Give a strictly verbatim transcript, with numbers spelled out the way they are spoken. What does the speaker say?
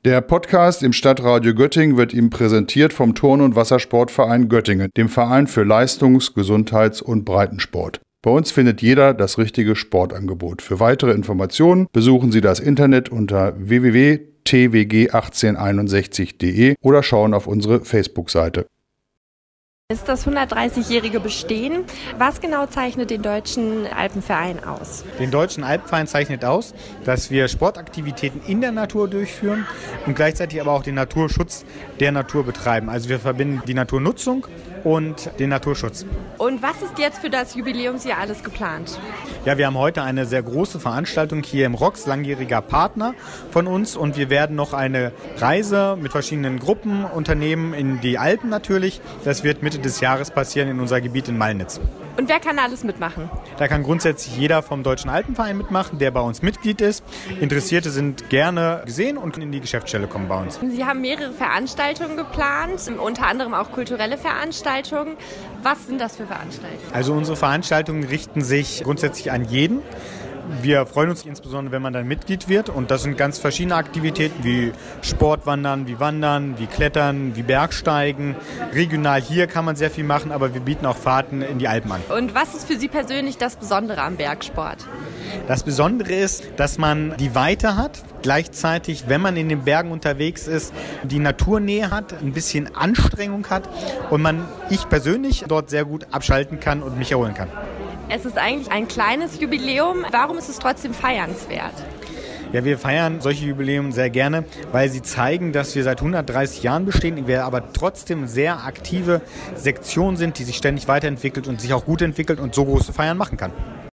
Der Podcast im Stadtradio Göttingen wird Ihnen präsentiert vom Turn- und Wassersportverein Göttingen, dem Verein für Leistungs-, Gesundheits- und Breitensport. Bei uns findet jeder das richtige Sportangebot. Für weitere Informationen besuchen Sie das Internet unter w w w punkt t w g achtzehnhunderteinundsechzig punkt d e oder schauen auf unsere Facebook-Seite. Ist das hundertdreißigjährige Bestehen. Was genau zeichnet den Deutschen Alpenverein aus? Den Deutschen Alpenverein zeichnet aus, dass wir Sportaktivitäten in der Natur durchführen und gleichzeitig aber auch den Naturschutz der Natur betreiben. Also wir verbinden die Naturnutzung und den Naturschutz. Und was ist jetzt für das Jubiläumsjahr alles geplant? Ja, wir haben heute eine sehr große Veranstaltung hier im R O X, langjähriger Partner von uns, und wir werden noch eine Reise mit verschiedenen Gruppen unternehmen in die Alpen natürlich. Das wird Mitte des Jahres passieren in unser Gebiet in Malnitz. Und wer kann alles mitmachen? Da kann grundsätzlich jeder vom Deutschen Alpenverein mitmachen, der bei uns Mitglied ist. Interessierte sind gerne gesehen und können in die Geschäftsstelle kommen bei uns. Sie haben mehrere Veranstaltungen geplant, unter anderem auch kulturelle Veranstaltungen. Was sind das für Veranstaltungen? Also unsere Veranstaltungen richten sich grundsätzlich an jeden. Wir freuen uns insbesondere, wenn man dann Mitglied wird, und das sind ganz verschiedene Aktivitäten wie Sportwandern, wie Wandern, wie Klettern, wie Bergsteigen. Regional hier kann man sehr viel machen, aber wir bieten auch Fahrten in die Alpen an. Und was ist für Sie persönlich das Besondere am Bergsport? Das Besondere ist, dass man die Weite hat, gleichzeitig, wenn man in den Bergen unterwegs ist, die Naturnähe hat, ein bisschen Anstrengung hat und man, ich persönlich, dort sehr gut abschalten kann und mich erholen kann. Es ist eigentlich ein kleines Jubiläum. Warum ist es trotzdem feiernswert? Ja, wir feiern solche Jubiläen sehr gerne, weil sie zeigen, dass wir seit hundertdreißig Jahren bestehen, wir aber trotzdem sehr aktive Sektion sind, die sich ständig weiterentwickelt und sich auch gut entwickelt und so große Feiern machen kann.